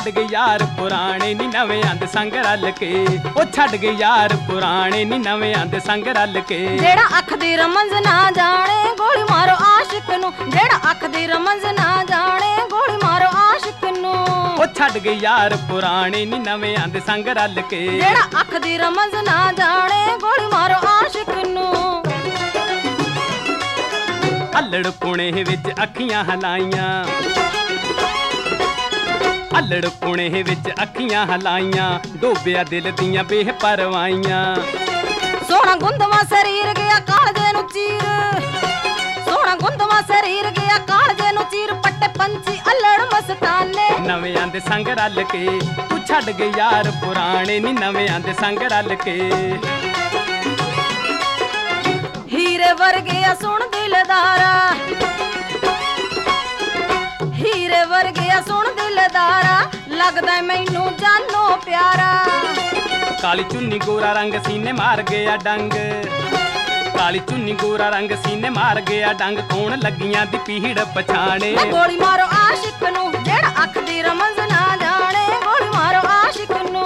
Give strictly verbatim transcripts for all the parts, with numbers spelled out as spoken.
ਛੱਡ ਗਏ ਯਾਰ ਪੁਰਾਣੇ ਨੀ ਨਵਿਆਂ ਦੇ ਸੰਗ ਰਲ ਕੇ, ਉਹ ਛੱਡ ਗਏ ਯਾਰ ਪੁਰਾਣੇ ਨੀ ਨਵਿਆਂ ਦੇ ਸੰਗ ਰਲ ਕੇ। ਜਿਹੜਾ ਅੱਖ ਦੀ ਰਮਜ਼ ਨਾ ਜਾਣੇ ਗੋਲੀ ਮਾਰੋ ਆਸ਼ਿਕ ਨੂੰ, ਜਿਹੜਾ ਅੱਖ ਦੀ ਰਮਜ਼ ਨਾ ਜਾਣੇ ਗੋਲੀ ਮਾਰੋ ਆਸ਼ਿਕ ਨੂੰ। ਉਹ ਛੱਡ ਗਏ ਯਾਰ ਪੁਰਾਣੇ ਨੀ ਨਵਿਆਂ ਦੇ ਸੰਗ ਰਲ ਕੇ, ਜਿਹੜਾ ਅੱਖ ਦੀ ਰਮਜ਼ ਨਾ ਜਾਣੇ ਗੋਲੀ ਮਾਰੋ ਆਸ਼ਿਕ ਨੂੰ। ਅੱਲੜ ਪੁਣੇ ਵਿੱਚ ਅੱਖੀਆਂ ਹਲਾਈਆਂ, ਅੱਲੜ ਪੁਣੇ ਵਿੱਚ ਅੱਖੀਆਂ ਹਲਾਈਆਂ, ਡੋਬਿਆ ਦਿਲ ਦੀਆਂ ਬੇਪਰਵਾਹੀਆਂ। ਸੋਹਣਾ ਗੁੰਦਵਾ ਸਰੀਰ ਗਿਆ ਕਾਲਜੇ ਨੂੰ ਚੀਰ, ਸੋਹਣਾ ਗੁੰਦਵਾ ਸਰੀਰ ਗਿਆ ਕਾਲਜੇ ਨੂੰ ਚੀਰ, ਪੱਟੇ ਪੰਛੀ ਅੱਲੜ ਮਸਤਾਨੇ ਨਵਿਆਂ ਦੇ ਸੰਗ ਰਲ ਕੇ। ਤੂੰ ਛੱਡ ਗਏ ਯਾਰ ਪੁਰਾਣੇ ਨੀ ਨਵਿਆਂ ਦੇ ਸੰਗ ਰਲ ਕੇ। ਹੀਰੇ ਵਰਗੇ ਆ ਸੁਣ ਦਿਲਦਾਰਾ, ਹੀਰੇ ਵਰਗੇ ਆ ਸੁਣ ਦਿਲਦਾਰਾ, ਲੱਗਦਾ ਮੈਨੂੰ ਜਾਨੋ ਪਿਆਰਾ। ਕਾਲੀ ਚੁੰਨੀ ਗੋਰਾ ਰੰਗ ਸੀਨੇ ਮਾਰ ਗਿਆ ਡੰਗ, ਕਾਲੀ ਚੁੰਨੀ ਗੋਰਾ ਰੰਗ ਸੀਨੇ ਮਾਰ ਗਿਆ ਡੰਗ, ਕੌਣ ਲੱਗੀਆਂ ਦੀ ਪੀੜ ਪਛਾਣੇ। ਗੋਲੀ ਮਾਰੋ ਆਸ਼ਿਕ ਨੂੰ, ਜਿਹੜਾ ਅੱਖ ਦੀ ਰਮਜ਼ ਨਾ ਜਾਣੇ ਗੋਲੀ ਮਾਰੋ ਆਸ਼ਿਕ ਨੂੰ।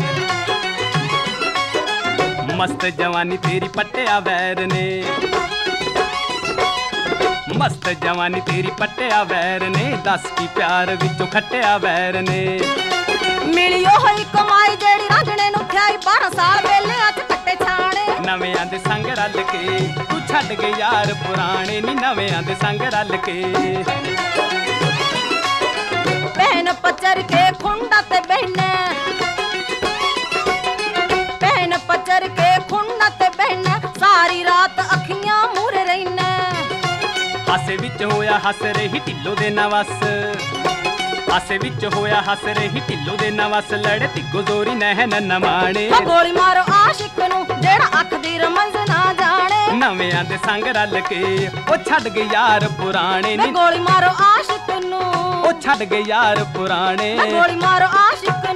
ਮਸਤ ਜਵਾਨੀ ਤੇਰੀ ਪੱਟਿਆ ਵੈਰ ਨੇ, ਮਸਤ ਜਵਾਨੀ ਤੇਰੀ ਪੱਟਿਆ ਵੈਰ ਨੇ, ਦੱਸ ਕੀ ਪਿਆਰ ਵਿੱਚੋਂ ਖੱਟਿਆ ਵੈਰ ਨੇ। ਮਿਲੀ ਉਹੀ ਕਮਾਈ ਜਿਹੜੀ ਰਾਂਝਣੇ ਨੂੰ ਥਿਆਈ, ਬਾਰਾਂ ਸਾਲ ਵੇਲਿਆਂ ਚ ਕੱਟੇ ਛਾਣੇ ਨਵਿਆਂ ਦੇ ਸੰਗ ਰਲ ਕੇ। ਤੂੰ ਛੱਡ ਗਏ ਯਾਰ ਪੁਰਾਣੇ ਨੀ ਨਵਿਆਂ ਦੇ ਸੰਗ ਰਲ ਕੇ। ਭੈਣ ਪਚਰ ਕੇ ਖੁੰਡਾ ਤੇ ਬਹਿਨੇ, ਭੈਣ ਪਚਰ ਕੇ ਖੁੰਡਾ ਤੇ ਬਹਿਨੇ, ਸਾਰੀ ਰਾਤ ਅੱਖੀਆਂ ਮੂਰੇ ਰਹਿਨੇ। ਹਾਸੇ ਵਿੱਚ ਹੋਇਆ ਹੱਸ ਰਹੀ ਢਿੱਲੋਂ ਦੇ ਨਵਸ, ਹਾਸੇ ਵਿੱਚ ਹੋਇਆ ਹੱਸ ਰਹੀ ਢਿੱਲੋਂ ਦੇ ਨਵਸ, ਲੜੇ ਤਿੱਗੋ ਜ਼ੋਰੀ ਨਹਿਨ ਨਮਾਣੇ। ਗੋਲੀ ਮਾਰੋ ਆਸ਼ਿਕ ਨੂੰ, ਜਿਹੜਾ ਅੱਖ ਦੀ ਰਮਜ਼ ਨਾ ਜਾਣੇ ਨਵਿਆਂ ਦੇ ਸੰਗ ਰਲ ਕੇ। ਉਹ ਛੱਡ ਗਏ ਯਾਰ ਪੁਰਾਣੇ ਨੀ, ਗੋਲੀ ਮਾਰੋ ਆਸ਼ਿਕ ਨੂੰ, ਉਹ ਛੱਡ ਗਏ ਯਾਰ ਪੁਰਾਣੇ। ਗੋਲੀ ਮਾਰੋ ਆਸ਼ਿਕ